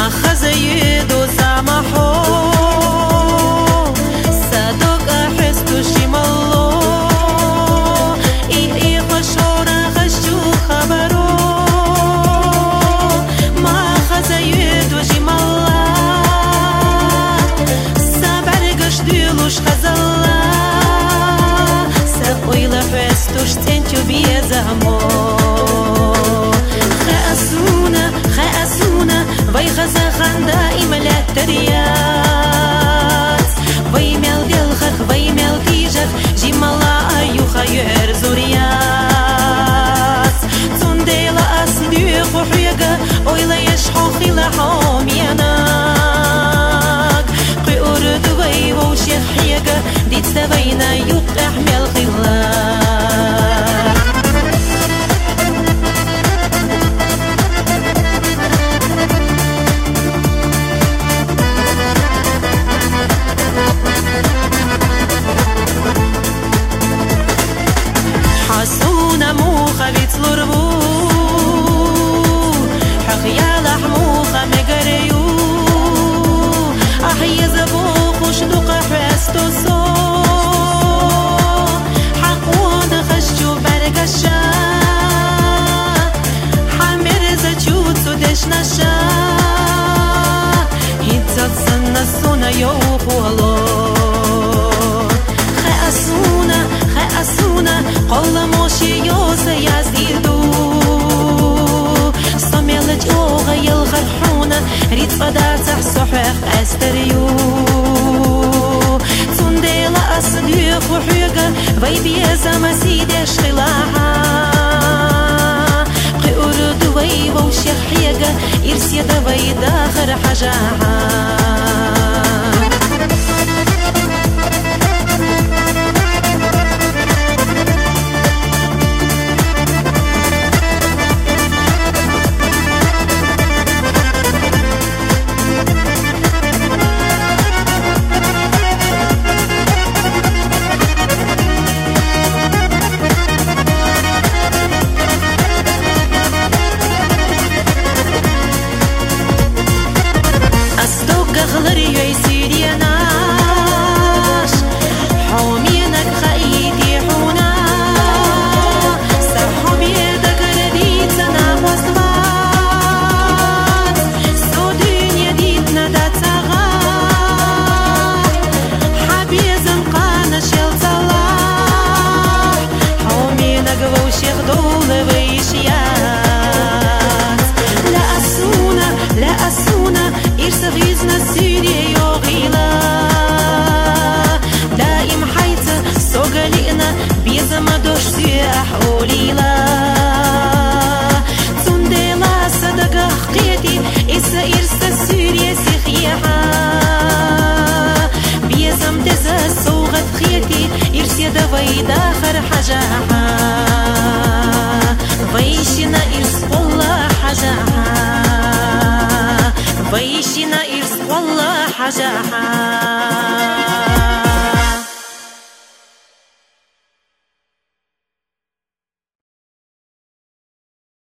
Vai غزخان دائما لا تريات vai mel delchach vai mel tijach jimala ayu khayr zuriyat tsundela asnu khuhiga oyla yashhu khila hamiyanak qur dubai wa shekhiga dit tabayna yuqah mel khila قال ماشي يوسى يزيدو صميلت اوغا يلغرحونا ريت فداتح صحيح استريو تنديلا أصديق وحيقا ويبيزا مسيدش خلاها قيوردو ويبوشيخ حيقا إرسيدا ويداخر حجاها داخر حجاها ويشنا إرس والله حجاها ويشنا إرس والله حجاها